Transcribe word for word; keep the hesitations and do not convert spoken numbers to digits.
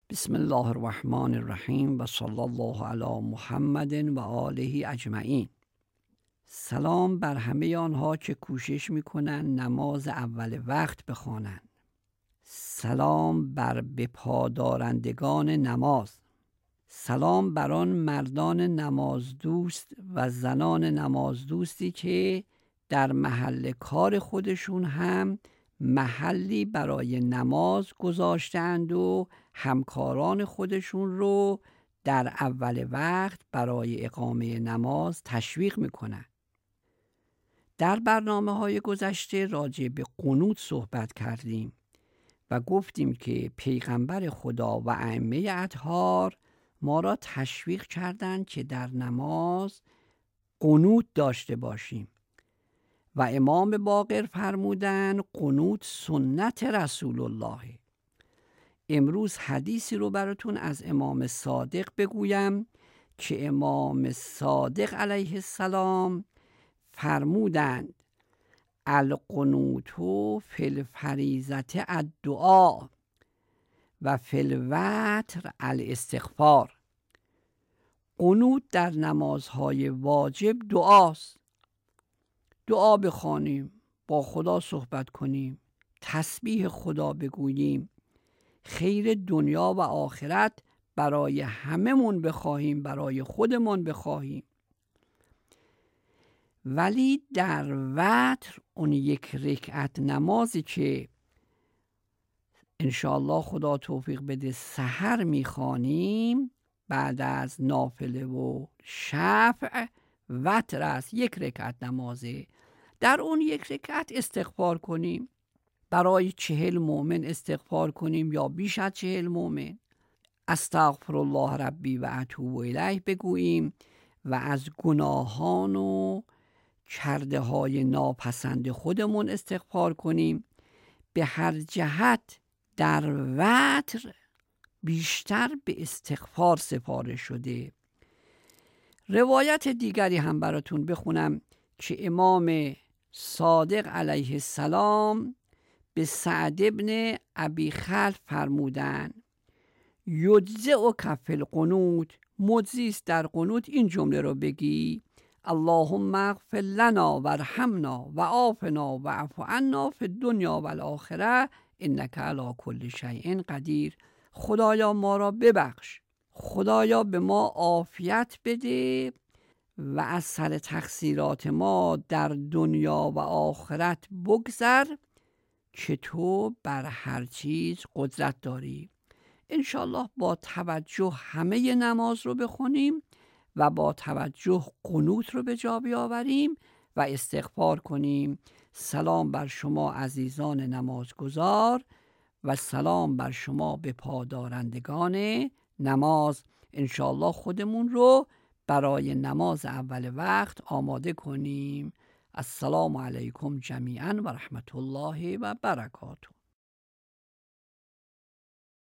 بسم الله الرحمن الرحیم و صلی الله علی محمد و آله اجمعین. سلام بر همه آنها که کوشش میکنند نماز اول وقت بخوانند. سلام بر بپادارندگان نماز. سلام بر آن مردان نماز دوست و زنان نماز دوستی که در محل کار خودشون هم محلی برای نماز گذاشتند و همکاران خودشون رو در اول وقت برای اقامه نماز تشویق میکنند. در برنامه های گذشته راجع به قنوت صحبت کردیم و گفتیم که پیغمبر خدا و ائمه اطهار ما را تشویق کردند که در نماز قنوت داشته باشیم و امام باقر فرمودند قنوت سنت رسول الله. امروز حدیثی رو براتون از امام صادق بگویم که امام صادق علیه السلام فرمودند القنوت فی الفریضة الدعاء و فی الوتر الاستغفار. قنوت در نمازهای واجب دعاست. دعا بخوانیم، با خدا صحبت کنیم، تسبیح خدا بگوییم، خیر دنیا و آخرت برای هممون بخواهیم، برای خودمون بخواهیم. ولی در وتر اون یک رکعت نمازی که انشاءالله خدا توفیق بده سحر میخوانیم بعد از نافله و شفع، وتر است، یک رکعت نمازه. در اون یک رکعت استغفار کنیم، برای چهل مؤمن استغفار کنیم یا بیش از چهل مؤمن. استغفر الله ربی و اتوب الیه بگوییم و از گناهان و کرده های ناپسند خودمون استغفار کنیم. به هر جهت در وتر بیشتر به استغفار سپاره شده. روایت دیگری هم براتون بخونم که امام صادق علیه السلام به سعد ابن ابی خلف فرمودن یجزئک فی القنوت، مجزی است در قنوت این جمله رو بگی اللهم اغفر لنا وارحمنا وعافنا واعف عنا فی الدنیا والآخرة انک علی کل شیء قدیر. خدایا ما را ببخش، خدایا به ما عافیت بده و از سر تقصیرات ما در دنیا و آخرت بگذر که تو بر هر چیز قدرت داری. انشالله با توجه همه نماز رو بخونیم و با توجه قنوت رو به جا بیاوریم و استغفار کنیم. سلام بر شما عزیزان نمازگزار و سلام بر شما به پادارندگان نماز. انشالله خودمون رو برای نماز اول وقت آماده کنیم. السلام علیکم جمیعا و رحمت الله و برکاته.